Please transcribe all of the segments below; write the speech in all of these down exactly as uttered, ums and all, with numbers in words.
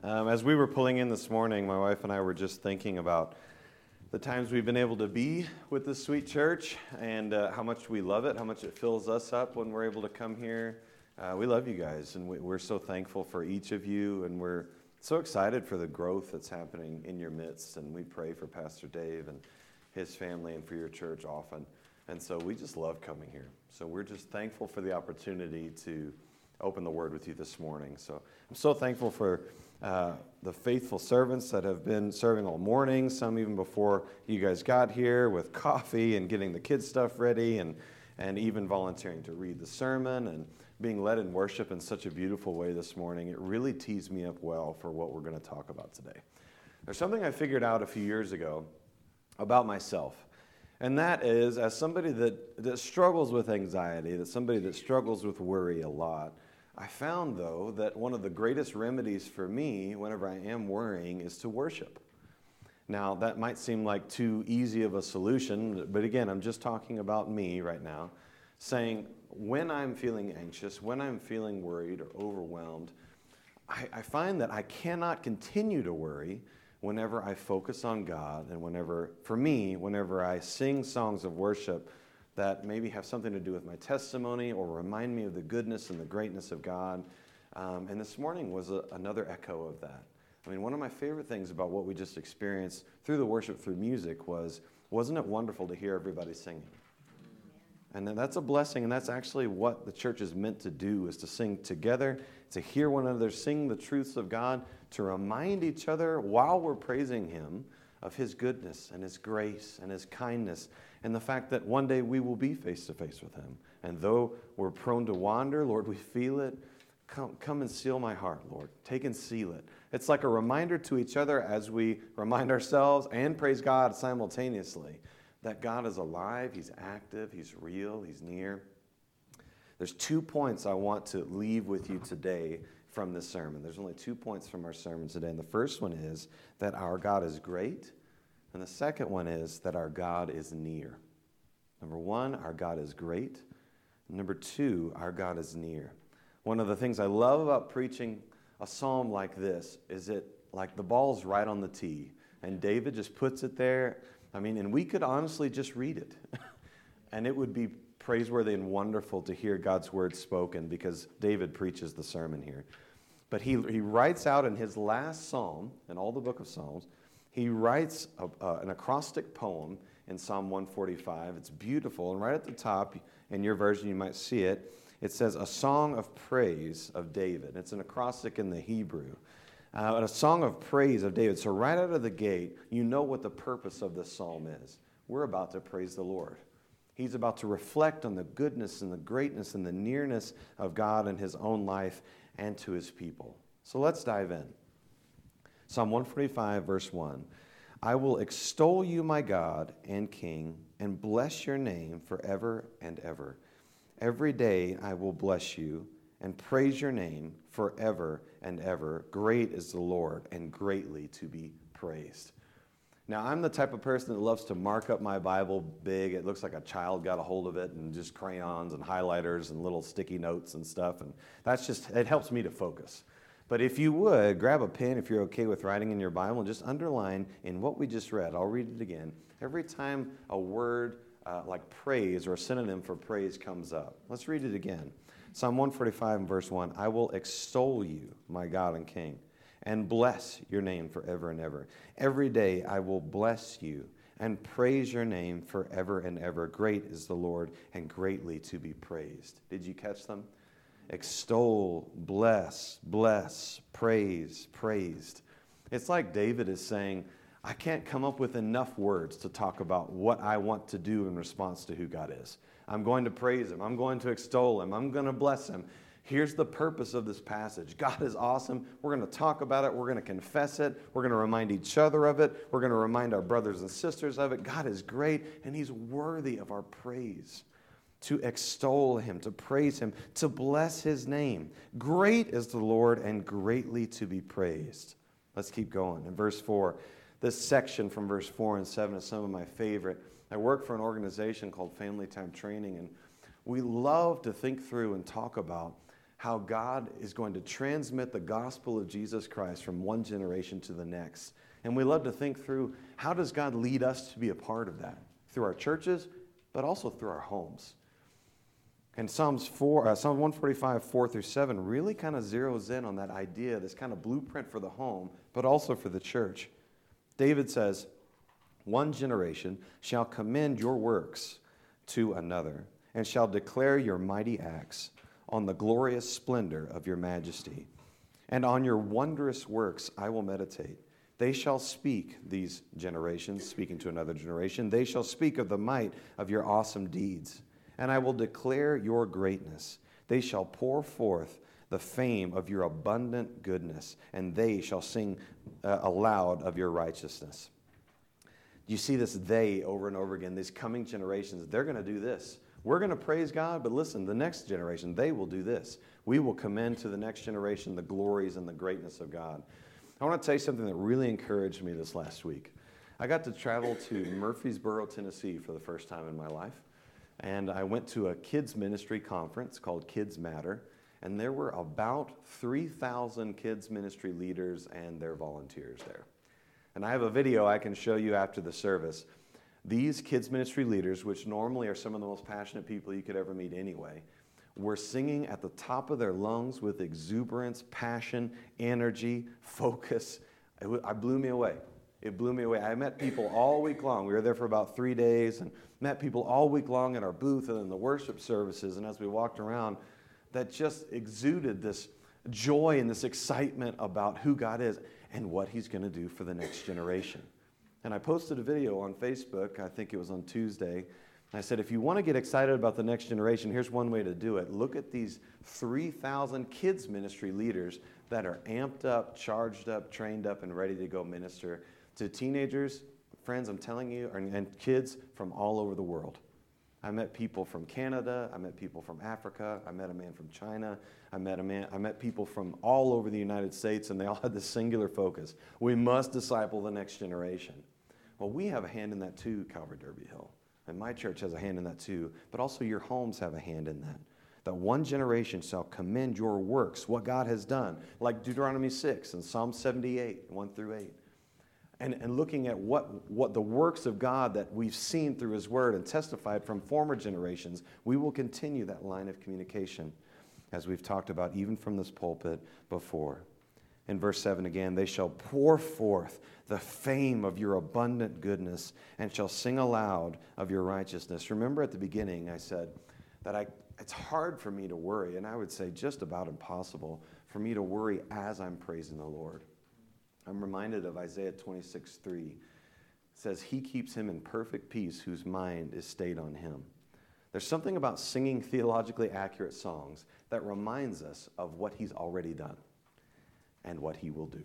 Um, as we were pulling in this morning, my wife and I were just thinking about the times we've been able to be with this sweet church and uh, how much we love it, how much it fills us up when we're able to come here. Uh, we love you guys, and we, we're so thankful for each of you, and we're so excited for the growth that's happening in your midst, and we pray for Pastor Dave and his family and for your church often. And so we just love coming here. So we're just thankful for the opportunity to open the Word with you this morning. So I'm so thankful for uh, the faithful servants that have been serving all morning, some even before you guys got here with coffee and getting the kids' stuff ready and, and even volunteering to read the sermon and being led in worship in such a beautiful way this morning. It really tees me up well for what we're going to talk about today. There's something I figured out a few years ago about myself. And that is, as somebody that, that struggles with anxiety, that somebody that struggles with worry a lot, I found, though, that one of the greatest remedies for me whenever I am worrying is to worship. Now, that might seem like too easy of a solution, but again, I'm just talking about me right now, saying when I'm feeling anxious, when I'm feeling worried or overwhelmed, I, I find that I cannot continue to worry whenever I focus on God, and whenever, for me, whenever I sing songs of worship that maybe have something to do with my testimony or remind me of the goodness and the greatness of God. Um, and this morning was a, another echo of that. I mean, one of my favorite things about what we just experienced through the worship, through music, was, wasn't it wonderful to hear everybody singing? And then that's a blessing, and that's actually what the church is meant to do, is to sing together, to hear one another sing the truths of God, to remind each other while we're praising Him of His goodness and His grace and His kindness, and the fact that one day we will be face-to-face with Him. And though we're prone to wander, Lord, we feel it. Come, come and seal my heart, Lord. Take and seal it. It's like a reminder to each other as we remind ourselves and praise God simultaneously that God is alive, He's active, He's real, He's near. There's two points I want to leave with you today from this sermon. There's only two points from our sermon today. And the first one is that our God is great. And the second one is that our God is near. Number one, our God is great. Number two, our God is near. One of the things I love about preaching a psalm like this is it, like the ball's right on the tee. And David just puts it there. I mean, and we could honestly just read it. And it would be praiseworthy and wonderful to hear God's word spoken, because David preaches the sermon here. But he, he writes out in his last psalm, in all the book of Psalms, he writes a, uh, an acrostic poem in Psalm one forty-five. It's beautiful. And right at the top, in your version, you might see it. It says, a song of praise of David. It's an acrostic in the Hebrew. Uh, a song of praise of David. So right out of the gate, you know what the purpose of this psalm is. We're about to praise the Lord. He's about to reflect on the goodness and the greatness and the nearness of God in His own life and to His people. So let's dive in. Psalm one forty-five, verse one. I will extol you, my God and King, and bless your name forever and ever. Every day I will bless you and praise your name forever and ever. Great is the Lord, and greatly to be praised. Now, I'm the type of person that loves to mark up my Bible big. It looks like a child got a hold of it, and just crayons and highlighters and little sticky notes and stuff. And that's just, it helps me to focus. But if you would, grab a pen if you're okay with writing in your Bible and just underline in what we just read. I'll read it again. Every time a word uh, like praise or a synonym for praise comes up. Let's read it again. Psalm one forty-five and verse one. I will extol you, my God and King, and bless your name forever and ever. Every day I will bless you and praise your name forever and ever. Great is the Lord, and greatly to be praised. Did you catch them? Extol, bless, bless, praise, praised. It's like David is saying, I can't come up with enough words to talk about what I want to do in response to who God is. I'm going to praise Him. I'm going to extol Him. I'm going to bless Him. Here's the purpose of this passage. God is awesome. We're going to talk about it. We're going to confess it. We're going to remind each other of it. We're going to remind our brothers and sisters of it. God is great, and He's worthy of our praise. To extol Him, to praise Him, to bless His name. Great is the Lord, and greatly to be praised. Let's keep going. In verse four, this section from verse four and seven is some of my favorite. I work for an organization called Family Time Training, and we love to think through and talk about how God is going to transmit the gospel of Jesus Christ from one generation to the next. And we love to think through, how does God lead us to be a part of that? Through our churches, but also through our homes. And Psalms four, uh, Psalm one forty-five, four through seven really kind of zeroes in on that idea, this kind of blueprint for the home, but also for the church. David says, one generation shall commend your works to another, and shall declare your mighty acts on the glorious splendor of your majesty. And on your wondrous works I will meditate. They shall speak, these generations, speaking to another generation, they shall speak of the might of your awesome deeds. And I will declare your greatness. They shall pour forth the fame of your abundant goodness, and they shall sing uh, aloud of your righteousness. You see this they over and over again. These coming generations, they're going to do this. We're going to praise God, but listen, the next generation, they will do this. We will commend to the next generation the glories and the greatness of God. I want to tell you something that really encouraged me this last week. I got to travel to Murfreesboro, Tennessee for the first time in my life. And I went to a kids ministry conference called Kids Matter. And there were about three thousand kids ministry leaders and their volunteers there. And I have a video I can show you after the service. These kids ministry leaders, which normally are some of the most passionate people you could ever meet anyway, were singing at the top of their lungs with exuberance, passion, energy, focus. It, w- it blew me away. It blew me away. I met people all week long. We were there for about three days and met people all week long at our booth and in the worship services. And as we walked around, that just exuded this joy and this excitement about who God is and what he's going to do for the next generation. And I posted a video on Facebook, I think it was on Tuesday, and I said, if you want to get excited about the next generation, here's one way to do it. Look at these three thousand kids ministry leaders that are amped up, charged up, trained up, and ready to go minister to teenagers, friends, I'm telling you, and kids from all over the world. I met people from Canada, I met people from Africa, I met a man from China, I met a man, I met people from all over the United States, and they all had this singular focus. We must disciple the next generation. Well, we have a hand in that too, Calvary Derby Hill. And my church has a hand in that too, but also your homes have a hand in that. That one generation shall commend your works, what God has done, like Deuteronomy six and Psalm seventy-eight, one through eight. And, and looking at what, what the works of God that we've seen through his word and testified from former generations, we will continue that line of communication, as we've talked about even from this pulpit before. In verse seven again, they shall pour forth the fame of your abundant goodness and shall sing aloud of your righteousness. Remember at the beginning I said that I, it's hard for me to worry, and I would say just about impossible for me to worry as I'm praising the Lord. I'm reminded of Isaiah twenty-six three. It says, he keeps him in perfect peace whose mind is stayed on him. There's something about singing theologically accurate songs that reminds us of what he's already done and what he will do.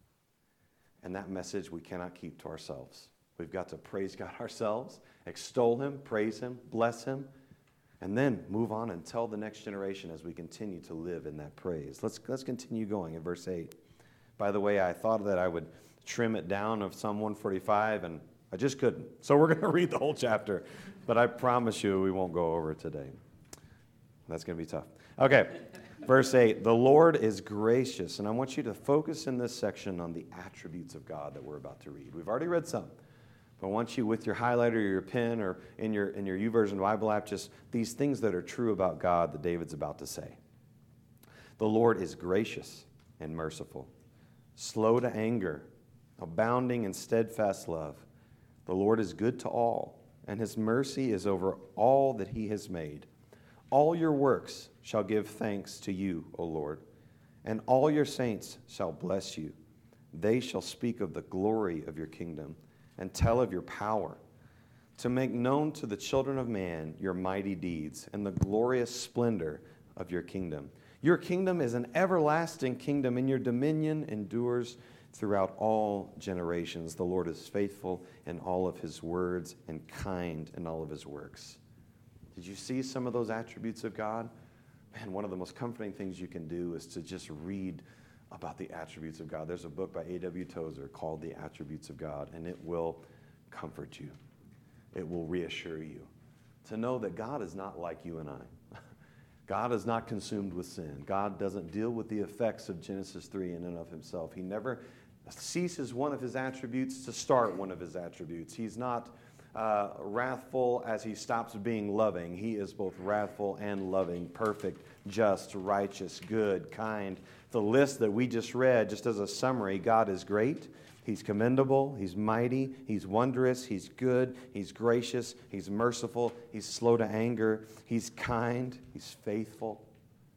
And that message we cannot keep to ourselves. We've got to praise God ourselves, extol him, praise him, bless him, and then move on and tell the next generation as we continue to live in that praise. Let's, let's continue going in verse eight. By the way, I thought that I would trim it down of Psalm one forty-five, and I just couldn't. So we're going to read the whole chapter, but I promise you we won't go over it today. That's going to be tough. Okay, verse eight, the Lord is gracious, and I want you to focus in this section on the attributes of God that we're about to read. We've already read some, but I want you with your highlighter or your pen or in your, in your YouVersion Bible app, just these things that are true about God that David's about to say. The Lord is gracious and merciful, slow to anger, abounding in steadfast love. The Lord is good to all, and his mercy is over all that he has made. All your works shall give thanks to you, O Lord, and all your saints shall bless you. They shall speak of the glory of your kingdom and tell of your power, to make known to the children of man your mighty deeds and the glorious splendor of your kingdom. Your kingdom is an everlasting kingdom, and your dominion endures throughout all generations. The Lord is faithful in all of his words and kind in all of his works. Did you see some of those attributes of God? Man, one of the most comforting things you can do is to just read about the attributes of God. There's a book by A W Tozer called The Attributes of God, and it will comfort you. It will reassure you to know that God is not like you and I. God is not consumed with sin. God doesn't deal with the effects of Genesis three in and of himself. He never ceases one of his attributes to start one of his attributes. He's not uh, wrathful as he stops being loving. He is both wrathful and loving, perfect, just, righteous, good, kind. The list that we just read, just as a summary, God is great. He's commendable, he's mighty, he's wondrous, he's good, he's gracious, he's merciful, he's slow to anger, he's kind, he's faithful.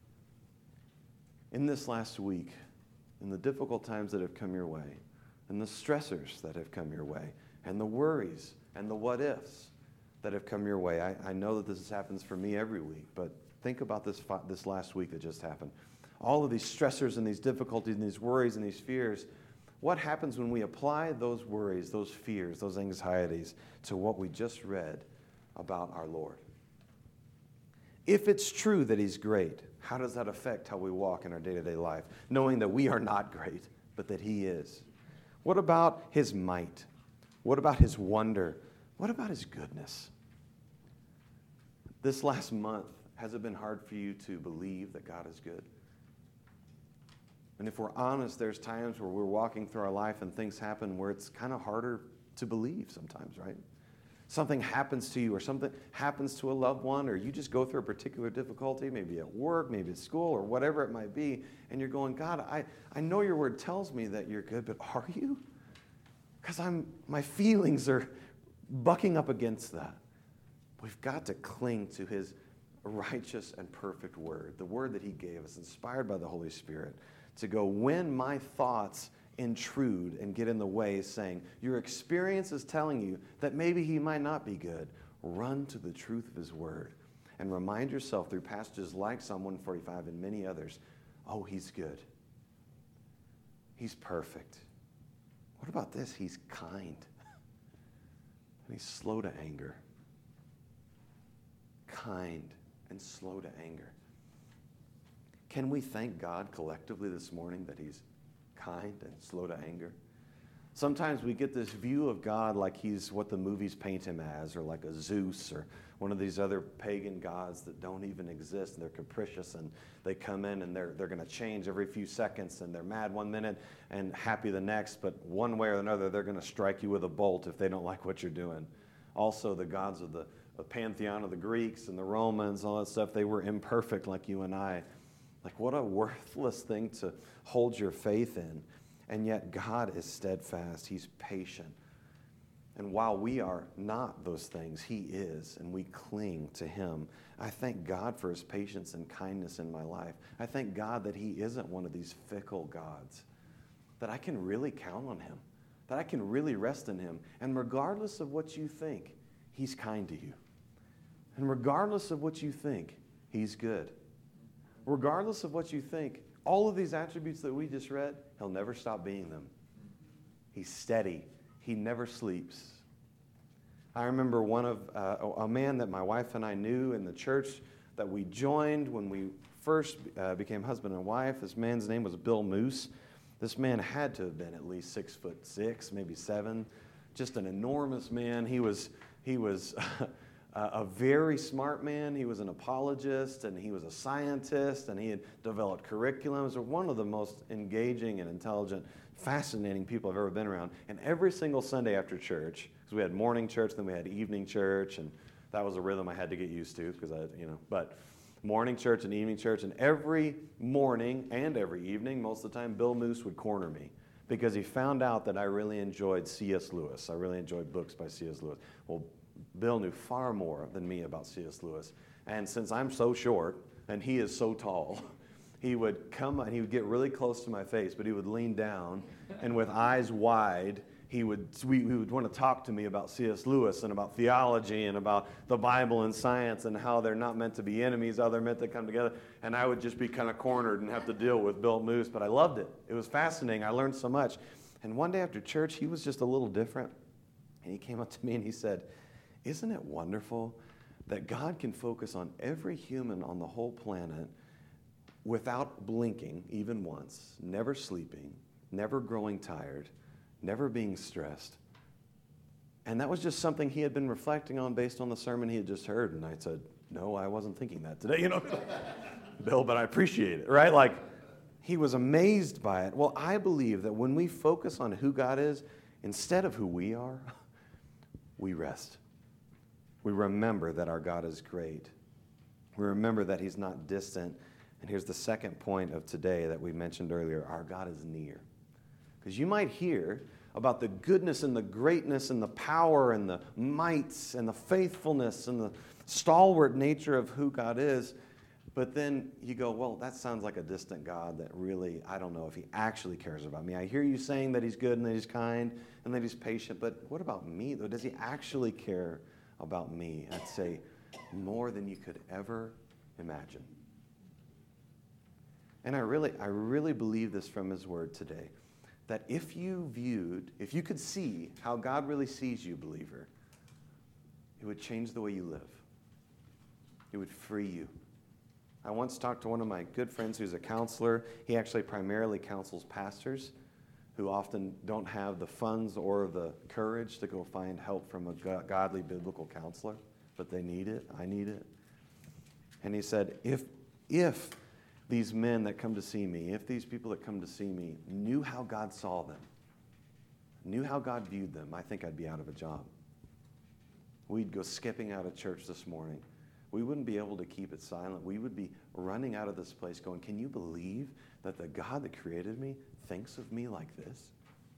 In this last week, in the difficult times that have come your way, and the stressors that have come your way, and the worries and the what-ifs that have come your way, I, I know that this happens for me every week, but think about this, this last week that just happened. All of these stressors and these difficulties and these worries and these fears. What happens when we apply those worries, those fears, those anxieties to what we just read about our Lord? If it's true that he's great, how does that affect how we walk in our day-to-day life, knowing that we are not great, but that he is? What about his might? What about his wonder? What about his goodness? This last month, has it been hard for you to believe that God is good? And if we're honest, there's times where we're walking through our life and things happen where it's kind of harder to believe sometimes, right? Something happens to you or something happens to a loved one, or you just go through a particular difficulty, maybe at work, maybe at school, or whatever it might be, and you're going, God, I, I know your word tells me that you're good, but are you? Because I'm my feelings are bucking up against that. We've got to cling to his righteous and perfect word, the word that he gave us, inspired by the Holy Spirit, to go, when my thoughts intrude and get in the way, saying, your experience is telling you that maybe he might not be good, run to the truth of his word and remind yourself through passages like Psalm one forty-five and many others, oh, he's good. He's perfect. What about this? He's kind. And he's slow to anger. Kind and slow to anger. Can we thank God collectively this morning that he's kind and slow to anger? Sometimes we get this view of God like he's what the movies paint him as, or like a Zeus or one of these other pagan gods that don't even exist, and they're capricious, and they come in and they're, they're going to change every few seconds, and they're mad one minute and happy the next, but one way or another they're going to strike you with a bolt if they don't like what you're doing. Also, the gods of the, the pantheon of the Greeks and the Romans, all that stuff, they were imperfect like you and I. Like, what a worthless thing to hold your faith in. And yet God is steadfast. He's patient. And while we are not those things, he is, and we cling to him. I thank God for his patience and kindness in my life. I thank God that he isn't one of these fickle gods, that I can really count on him, that I can really rest in him. And regardless of what you think, he's kind to you. And regardless of what you think, he's good. Regardless of what you think, all of these attributes that we just read, he'll never stop being them. He's steady. He never sleeps. I remember one of uh, a man that my wife and I knew in the church that we joined when we first uh, became husband and wife. This man's name was Bill Moose. This man had to have been at least six foot six, maybe seven. Just an enormous man. He was he was a very smart man. He was an apologist, and he was a scientist, and he had developed curriculums. One of the most engaging and intelligent, fascinating people I've ever been around. And every single Sunday after church, because we had morning church, then we had evening church, and that was a rhythm I had to get used to, because I, you know, but morning church and evening church, and every morning and every evening, most of the time, Bill Moose would corner me, because he found out that I really enjoyed C S Lewis. I really enjoyed books by C S Lewis. Well, Bill knew far more than me about C S Lewis. And since I'm so short and he is so tall, he would come and he would get really close to my face, but he would lean down, and with eyes wide, he would, we, he would want to talk to me about C S Lewis and about theology and about the Bible and science and how they're not meant to be enemies, how they're meant to come together. And I would just be kind of cornered and have to deal with Bill Moose, but I loved it. It was fascinating. I learned so much. And one day after church, he was just a little different. And he came up to me and he said, isn't it wonderful that God can focus on every human on the whole planet without blinking even once, never sleeping, never growing tired, never being stressed? And that was just something he had been reflecting on based on the sermon he had just heard. And I said, no, I wasn't thinking that today, you know. Bill, but I appreciate it, right? Like, he was amazed by it. Well, I believe that when we focus on who God is, instead of who we are, we rest. We remember that our God is great. We remember that he's not distant. And here's the second point of today that we mentioned earlier. Our God is near. Because you might hear about the goodness and the greatness and the power and the mights and the faithfulness and the stalwart nature of who God is. But then you go, well, that sounds like a distant God that really, I don't know if he actually cares about me. I hear you saying that he's good and that he's kind and that he's patient, but what about me, though? Does he actually care about me? I'd say more than you could ever imagine. And I really, I really believe this from his word today, that if you viewed, if you could see how God really sees you, believer, it would change the way you live. It would free you. I once talked to one of my good friends who's a counselor. He actually primarily counsels pastors who often don't have the funds or the courage to go find help from a godly biblical counselor, but they need it. I need it. And he said, if, if these men that come to see me, if these people that come to see me knew how God saw them, knew how God viewed them, I think I'd be out of a job. We'd go skipping out of church this morning. We wouldn't be able to keep it silent. We would be running out of this place going, can you believe that the God that created me thinks of me like this?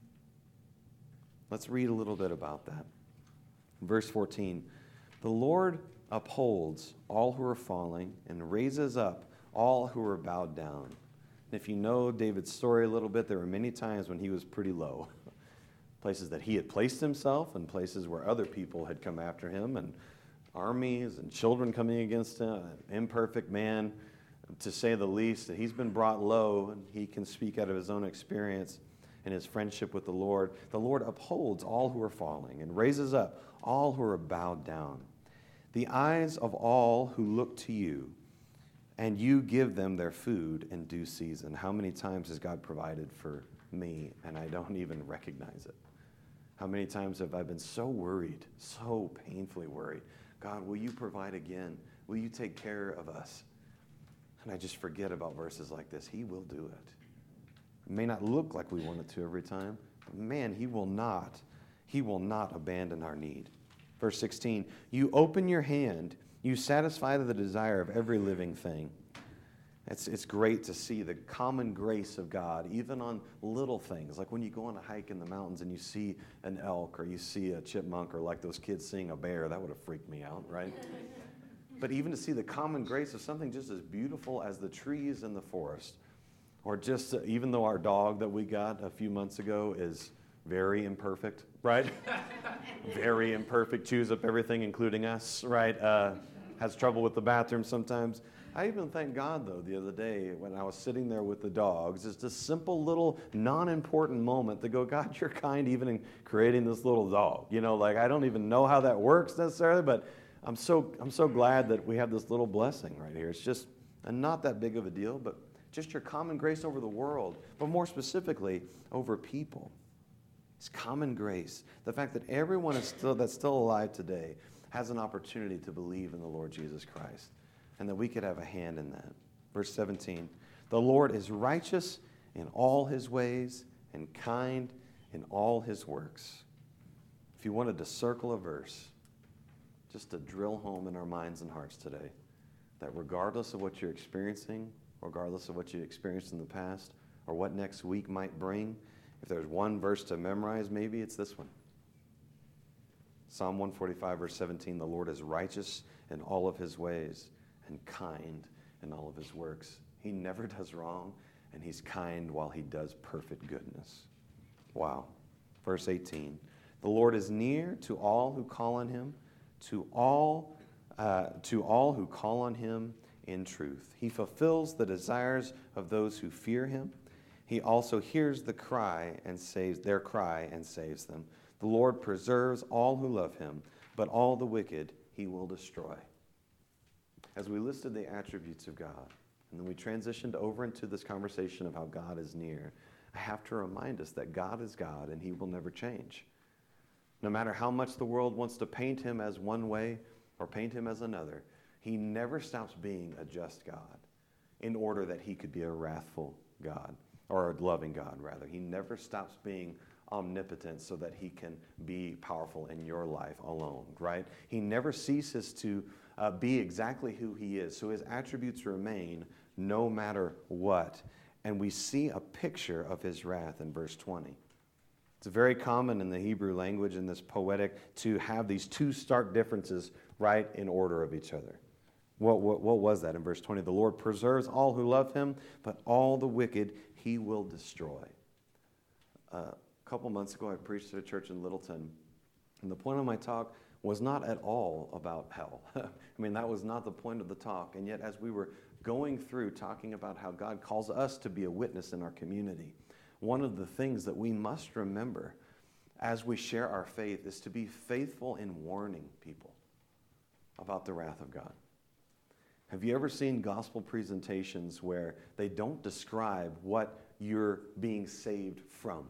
Let's read a little bit about that. Verse fourteen, the Lord upholds all who are falling and raises up all who are bowed down. And if you know David's story a little bit, there were many times when he was pretty low. Places that he had placed himself and places where other people had come after him and armies and children coming against him, an imperfect man, to say the least, that he's been brought low, and he can speak out of his own experience and his friendship with the Lord. The Lord upholds all who are falling and raises up all who are bowed down. The eyes of all who look to you, and you give them their food in due season. How many times has God provided for me, and I don't even recognize it? How many times have I been so worried, so painfully worried? God, will you provide again? Will you take care of us? And I just forget about verses like this. He will do it. It may not look like we want it to every time, but man, he will not. He will not abandon our need. Verse sixteen, you open your hand, you satisfy the desire of every living thing. It's, it's great to see the common grace of God, even on little things, like when you go on a hike in the mountains and you see an elk or you see a chipmunk or like those kids seeing a bear. That would have freaked me out, right? But even to see the common grace of something just as beautiful as the trees in the forest, or just uh, even though our dog that we got a few months ago is very imperfect, right? Very imperfect, chews up everything, including us, right? Uh, has trouble with the bathroom sometimes. I even thank God, though, the other day when I was sitting there with the dogs, it's a simple little non-important moment to go, God, you're kind even in creating this little dog. You know, like I don't even know how that works necessarily, but I'm so I'm so glad that we have this little blessing right here. It's just and not that big of a deal, but just your common grace over the world, but more specifically over people. It's common grace. The fact that everyone is still that's still alive today has an opportunity to believe in the Lord Jesus Christ, and that we could have a hand in that. Verse seventeen, the Lord is righteous in all his ways and kind in all his works. If you wanted to circle a verse, just to drill home in our minds and hearts today, that regardless of what you're experiencing, regardless of what you experienced in the past, or what next week might bring, if there's one verse to memorize, maybe it's this one. Psalm one forty-five, verse seventeen, the Lord is righteous in all of his ways and kind in all of his works. He never does wrong, and he's kind while he does perfect goodness. Wow. Verse eighteen, the Lord is near to all who call on him, to all, uh, to all who call on him in truth. He fulfills the desires of those who fear him. He also hears the cry and saves their cry and saves them. The Lord preserves all who love him, but all the wicked he will destroy. As we listed the attributes of God, and then we transitioned over into this conversation of how God is near, I have to remind us that God is God and he will never change. No matter how much the world wants to paint him as one way or paint him as another, He never stops being a just God in order that he could be a wrathful God, or a loving God, rather. He never stops being omnipotent so that he can be powerful in your life alone, right? He never ceases to uh, be exactly who he is. So his attributes remain no matter what. And we see a picture of his wrath in verse twenty. It's very common in the Hebrew language, in this poetic, to have these two stark differences right in order of each other. What, what, what was that in verse twenty? The Lord preserves all who love him, but all the wicked he will destroy. Uh, a couple months ago, I preached at a church in Littleton, and the point of my talk was not at all about hell. I mean, that was not the point of the talk. And yet, as we were going through talking about how God calls us to be a witness in our community, one of the things that we must remember as we share our faith is to be faithful in warning people about the wrath of God. Have you ever seen gospel presentations where they don't describe what you're being saved from?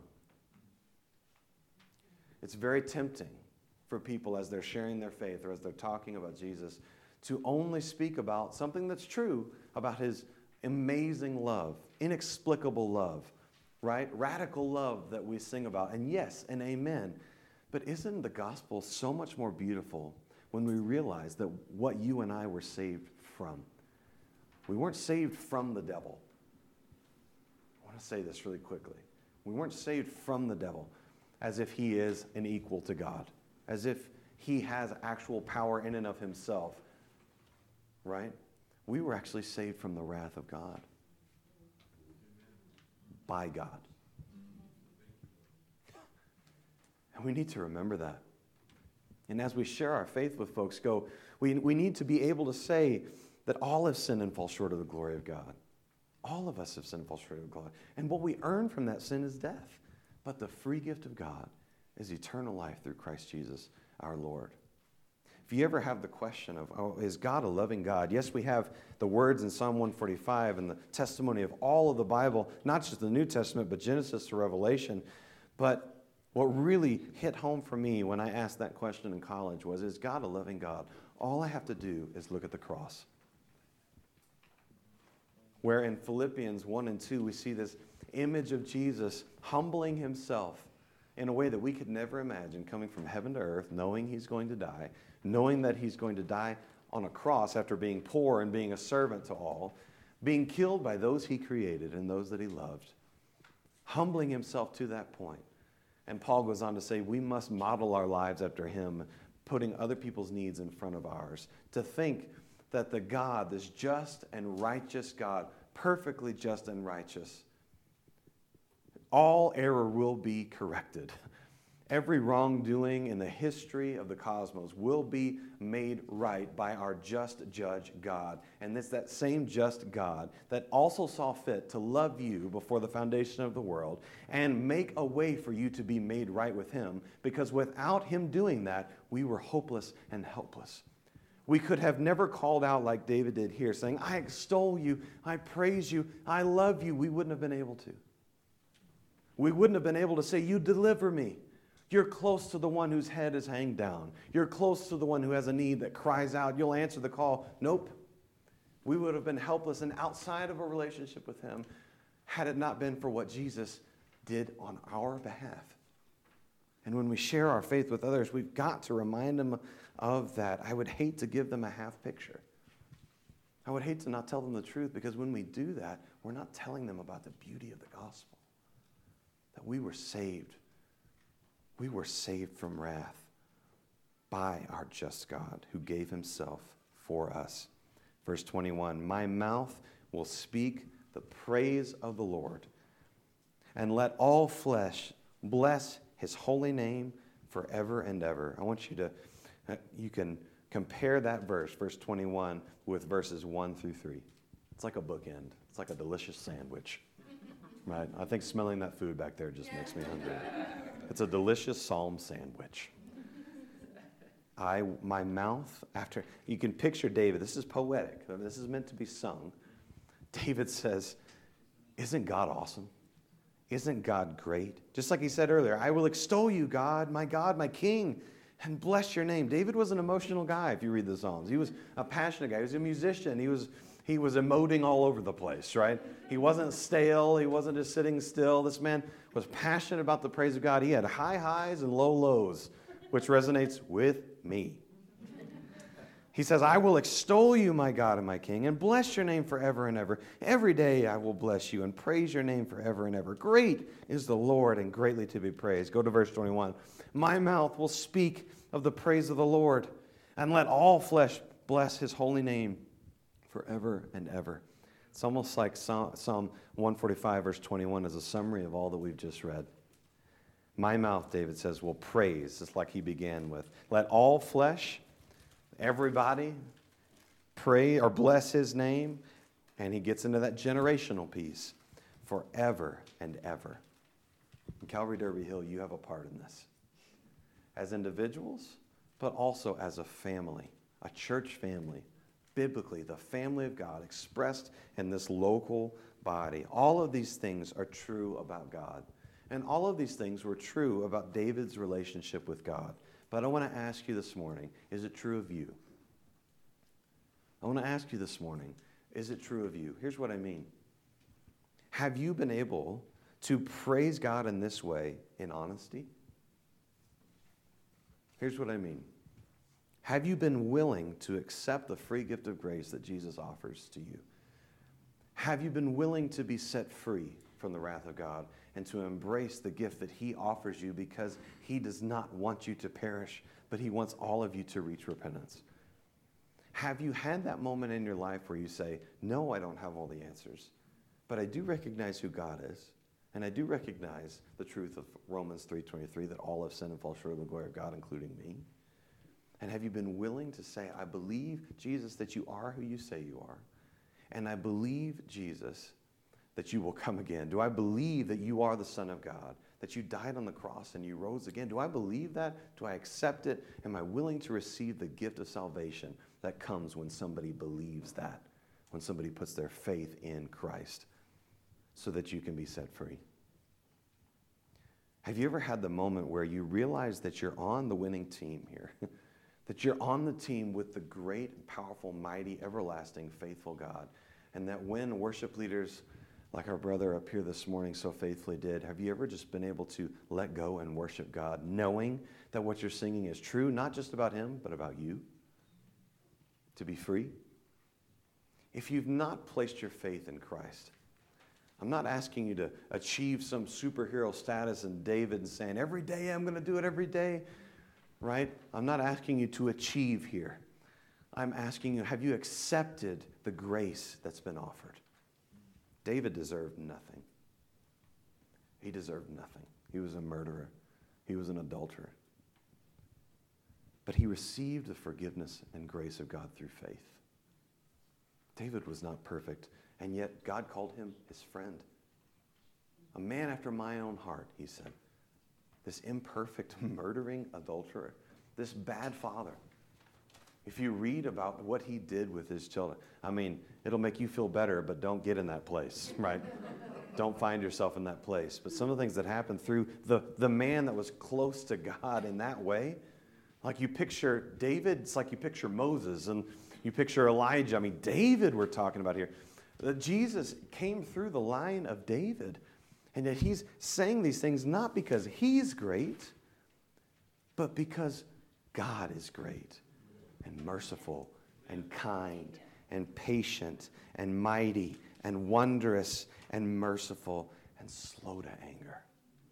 It's very tempting for people as they're sharing their faith or as they're talking about Jesus to only speak about something that's true about his amazing love, inexplicable love, right? Radical love that we sing about. And yes, and amen. But isn't the gospel so much more beautiful when we realize that what you and I were saved from? We weren't saved from the devil. I want to say this really quickly. We weren't saved from the devil as if he is an equal to God, as if he has actual power in and of himself, right? We were actually saved from the wrath of God by God. And we need to remember that. And as we share our faith with folks, go, we, we need to be able to say that all have sinned and fall short of the glory of God. All of us have sinned and fall short of God. And what we earn from that sin is death. But the free gift of God is eternal life through Christ Jesus our Lord. If you ever have the question of, oh, is God a loving God? Yes, we have the words in Psalm one forty-five and the testimony of all of the Bible, not just the New Testament, but Genesis to Revelation. But what really hit home for me when I asked that question in college was, is God a loving God? All I have to do is look at the cross. Where in Philippians one and two, we see this image of Jesus humbling himself in a way that we could never imagine, coming from heaven to earth, knowing he's going to die, knowing that he's going to die on a cross after being poor and being a servant to all, being killed by those he created and those that he loved, humbling himself to that point. And Paul goes on to say, we must model our lives after him, putting other people's needs in front of ours, to think that the God, this just and righteous God, perfectly just and righteous, all error will be corrected. Every wrongdoing in the history of the cosmos will be made right by our just judge God. And it's that same just God that also saw fit to love you before the foundation of the world and make a way for you to be made right with him, because without him doing that, we were hopeless and helpless. We could have never called out like David did here, saying, I extol you, I praise you, I love you. We wouldn't have been able to. We wouldn't have been able to say, you deliver me. You're close to the one whose head is hanged down. You're close to the one who has a need that cries out. You'll answer the call. Nope. We would have been helpless and outside of a relationship with him had it not been for what Jesus did on our behalf. And when we share our faith with others, we've got to remind them of that. I would hate to give them a half picture. I would hate to not tell them the truth, because when we do that, we're not telling them about the beauty of the gospel. That we were saved. We were saved from wrath by our just God who gave himself for us. Verse twenty-one, my mouth will speak the praise of the Lord, and let all flesh bless his holy name forever and ever. I want you to, you can compare that verse, verse twenty-one, with verses one through three. It's like a bookend. It's like a delicious sandwich. Right? I think smelling that food back there just makes me hungry. It's a delicious psalm sandwich. I, my mouth, after, you can picture David. This is poetic. This is meant to be sung. David says, isn't God awesome? Isn't God great? Just like he said earlier, I will extol you, God, my God, my King. and bless your name. David was an emotional guy, if you read the Psalms. He was a passionate guy. He was a musician. He was, he was emoting all over the place, right? He wasn't stale. He wasn't just sitting still. This man was passionate about the praise of God. He had high highs and low lows, which resonates with me. He says, I will extol you, my God and my King, and bless your name forever and ever. Every day I will bless you and praise your name forever and ever. Great is the Lord and greatly to be praised. Go to verse twenty-one. My mouth will speak of the praise of the Lord, and let all flesh bless his holy name forever and ever. It's almost like Psalm one forty-five, verse twenty-one is a summary of all that we've just read. My mouth, David says, will praise, just like he began with. Let all flesh, everybody, pray or bless his name. And he gets into that generational piece. Forever and ever. In Calvary Derby Hill, you have a part in this. As individuals, but also as a family, a church family. Biblically, the family of God expressed in this local body. All of these things are true about God. And all of these things were true about David's relationship with God. But I want to ask you this morning, is it true of you? I want to ask you this morning, is it true of you? Here's what I mean. Have you been able to praise God in this way in honesty? Here's what I mean. Have you been willing to accept the free gift of grace that Jesus offers to you? Have you been willing to be set free from the wrath of God and to embrace the gift that he offers you because he does not want you to perish, but he wants all of you to reach repentance? Have you had that moment in your life where you say, no, I don't have all the answers, but I do recognize who God is, and I do recognize the truth of Romans three twenty-three, that all have sinned and fall short of the glory of God, including me? And have you been willing to say, I believe, Jesus, that you are who you say you are, and I believe, Jesus, that you will come again? Do I believe that you are the Son of God, that you died on the cross and you rose again? Do I believe that? Do I accept it? Am I willing to receive the gift of salvation that comes when somebody believes that, when somebody puts their faith in Christ so that you can be set free? Have you ever had the moment where you realize that you're on the winning team here? That you're on the team with the great, powerful, mighty, everlasting, faithful God, and that when worship leaders like our brother up here this morning so faithfully did, have you ever just been able to let go and worship God, knowing that what you're singing is true, not just about him, but about you? To be free? If you've not placed your faith in Christ, I'm not asking you to achieve some superhero status in David and saying, every day I'm going to do it every day, right? I'm not asking you to achieve here. I'm asking you, have you accepted the grace that's been offered? David deserved nothing. He deserved nothing. He was a murderer. He was an adulterer. But he received the forgiveness and grace of God through faith. David was not perfect, and yet God called him his friend. A man after my own heart, he said. This imperfect, murdering adulterer, this bad father. If you read about what he did with his children, I mean, it'll make you feel better, but don't get in that place, right? Don't find yourself in that place. But some of the things that happened through the, the man that was close to God in that way, like you picture David, it's like you picture Moses, and you picture Elijah. I mean, David we're talking about here. That Jesus came through the line of David, and that he's saying these things not because he's great, but because God is great and merciful and kind and patient and mighty and wondrous and merciful and slow to anger.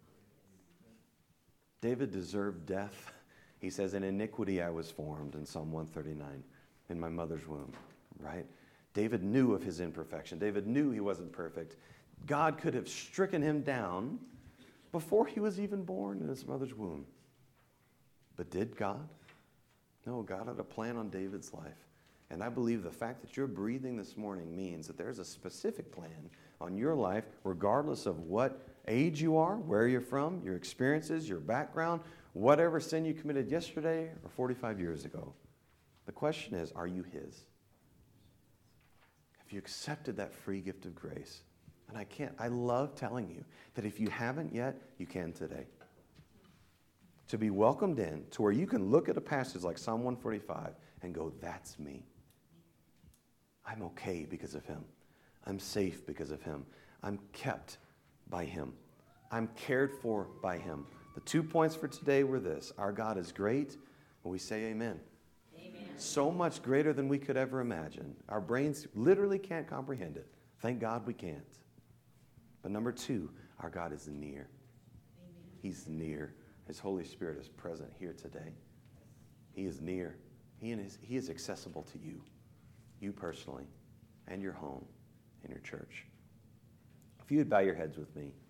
David deserved death. He says, in iniquity I was formed, in Psalm one thirty-nine, in my mother's womb, right? David knew of his imperfection. David knew he wasn't perfect. God could have stricken him down before he was even born in his mother's womb. But did God? No, God had a plan on David's life. And I believe the fact that you're breathing this morning means that there's a specific plan on your life, regardless of what age you are, where you're from, your experiences, your background, whatever sin you committed yesterday or forty-five years ago. The question is, are you his? Have you accepted that free gift of grace? And I can't, I love telling you that if you haven't yet, you can today. to be welcomed in, to where you can look at a passage like Psalm one forty-five and go, that's me. I'm okay because of him. I'm safe because of him. I'm kept by him. I'm cared for by him. The two points for today were this. Our God is great, and we say amen. Amen. So much greater than we could ever imagine. Our brains literally can't comprehend it. Thank God we can't. But number two, our God is near. Amen. He's near. His Holy Spirit is present here today. He is near. He, is, he is accessible to you, you personally, and your home, and your church. If you would bow your heads with me.